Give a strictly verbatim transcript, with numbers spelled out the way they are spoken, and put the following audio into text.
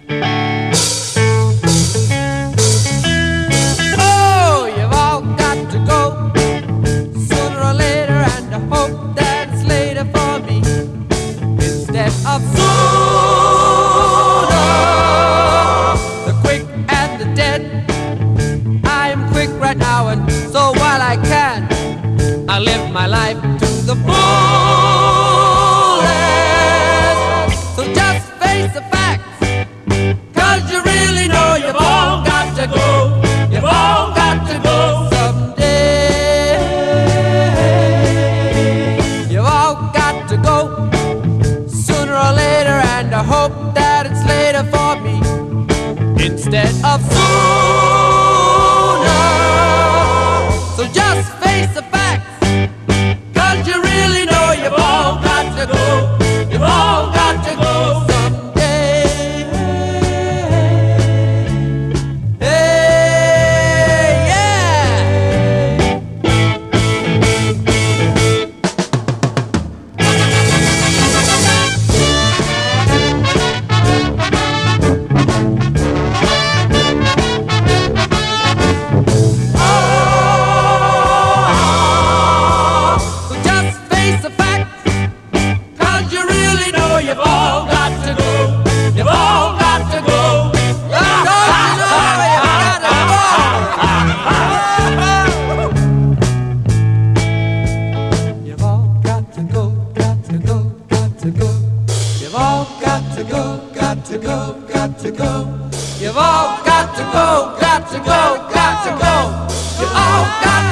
Oh, you've all got to go sooner or later, and I hope that it's later for me instead of sooner. The quick and the dead. I am quick right now, and so while I can, I live my life to the fullest. So just face the facts, 'cause you really know you've all got to go. You've all got to go someday. You've all got to go sooner or later, and I hope that it's later for me instead of sooner. So just face the facts, 'cause you really know you've all got to go. You've all got to go someday. Hey, yeah. So just face the facts, 'cause you really know you've all got to go. You've all got to go. You've got to go. You've all got to go, got to go, got to go. You've all got to go, got to go, got to go. You've all got to go, got to go, got to go. You've all got